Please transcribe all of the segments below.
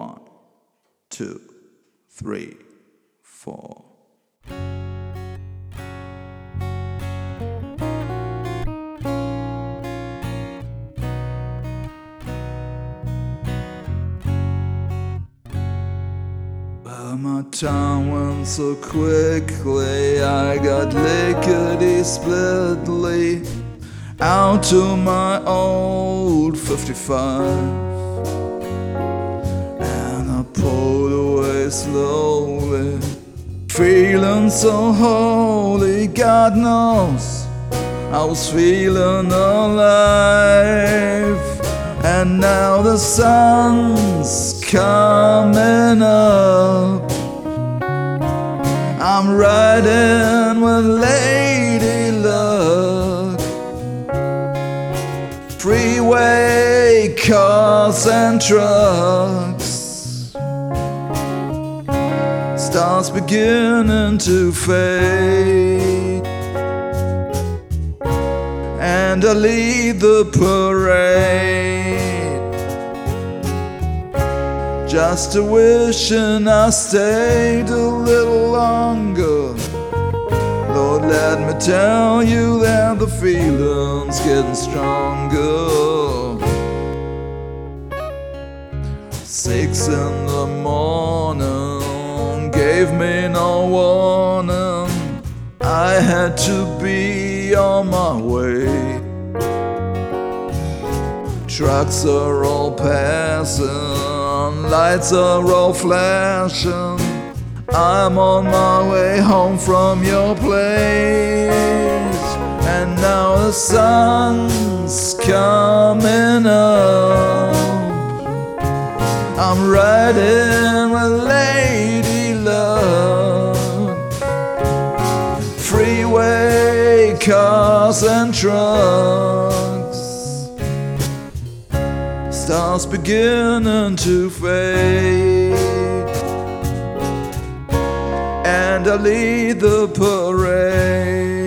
1, 2, 3, 4. Well, my time went so quickly, I got lickety-splitly out to my old 55, and I pulled away slowly, feeling so holy. God knows I was feeling alive. And now the sun's coming up, I'm riding with Lady Luck. Freeway cars and trucks, stars beginning to fade, and I lead the parade, just a wishing I stayed a little longer. Lord, let me tell you that the feeling's getting stronger. 6 in the morning gave me no warning, I had to be on my way. Trucks are all passing, lights are all flashing, I'm on my way home from your place. And now the sun's coming up, I'm riding with Lady Luck. Freeway cars and trucks, stars beginning to fade, and I lead the parade,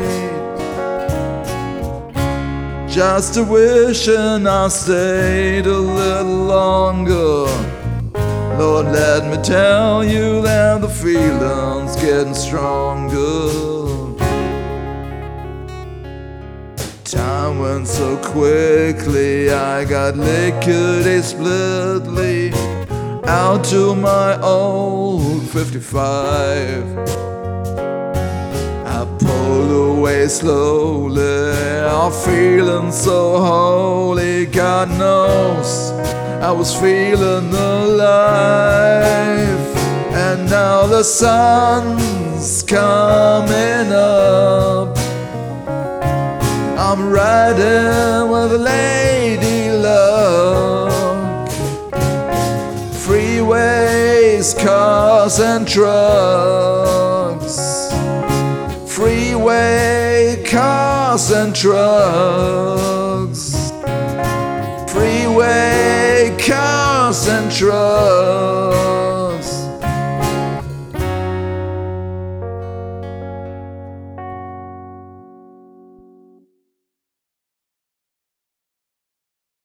just a wishing I stayed a little longer. Lord, let me tell you that the feeling's getting stronger. Time went so quickly, I got lickety-splitly out to my old 55. I pulled away slowly, I'm feeling so holy. God knows I was feeling alive. And now the sun's coming up, I'm riding with Lady Luck. Freeways, cars and trucks, freeway cars and trucks, freeway cars and trucks.